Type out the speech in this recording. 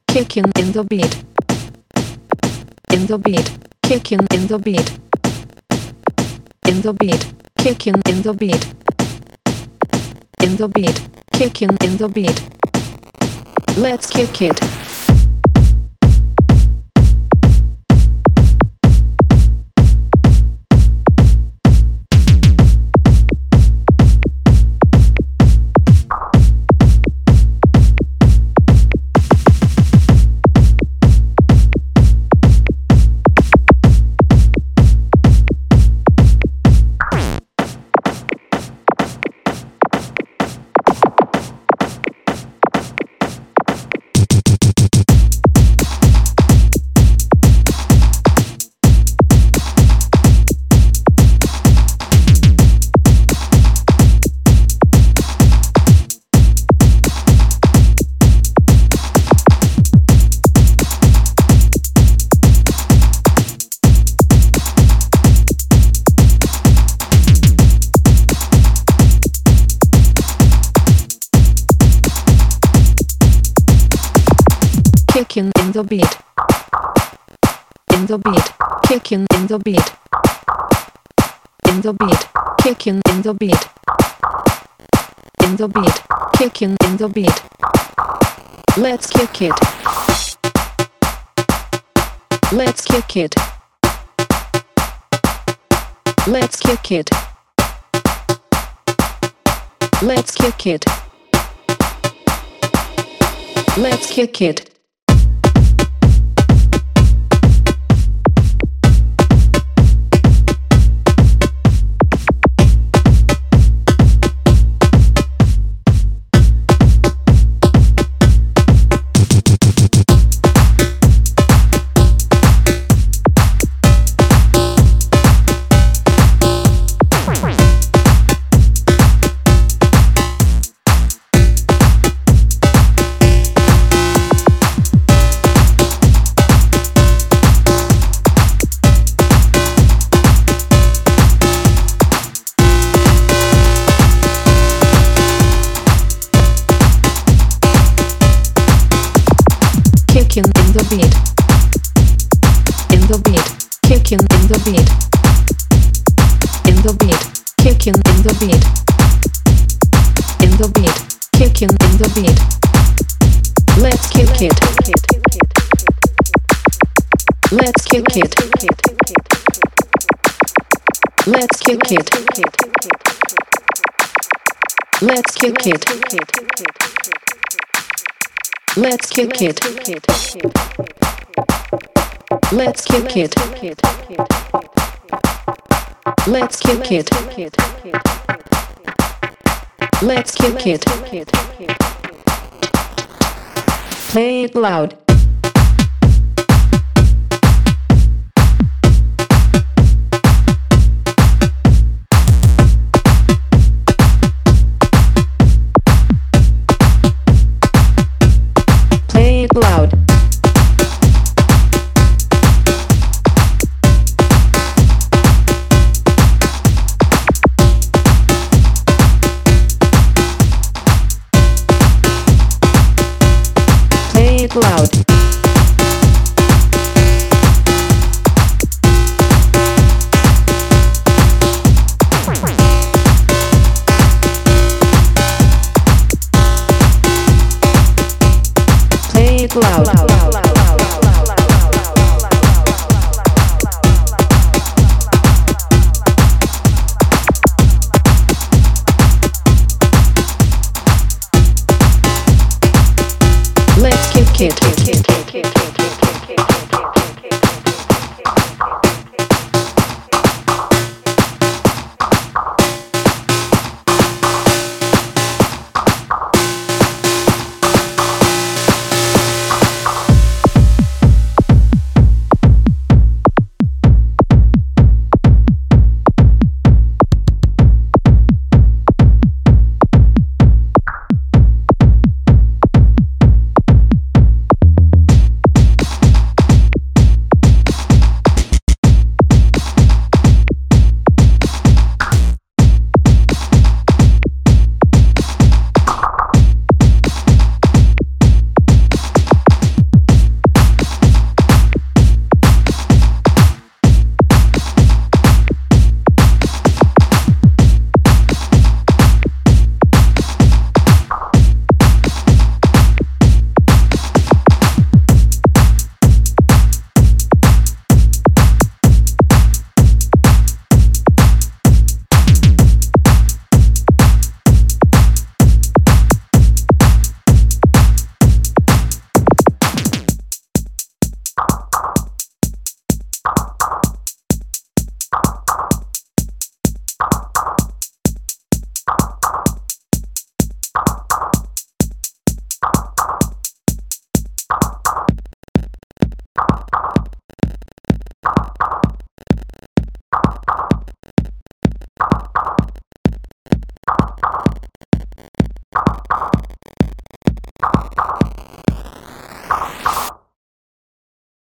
kicking in the beat, in the beat, kicking in the beat, in the beat, kicking in the beat, in the beat, kicking in the beat. Let's kick it. Kicking in the beat, in the beat, kicking in the beat, in the beat, kicking in the beat, in the beat, kicking in the beat. Let's kick it. Let's kick it. Let's kick it. Let's kick it. Let's kick it. Kicking in the beat, in the beat, kicking in the beat, in the beat, kicking in the beat, in the beat, kicking in the beat. Let's kick it. Let's kick it. Let's kick it. Let's kick it. Let's kick it. Let's kick it. Let's kick it. Let's kick it. Play it loud. Play it loud. Play it loud. Play it loud. Let's kick it.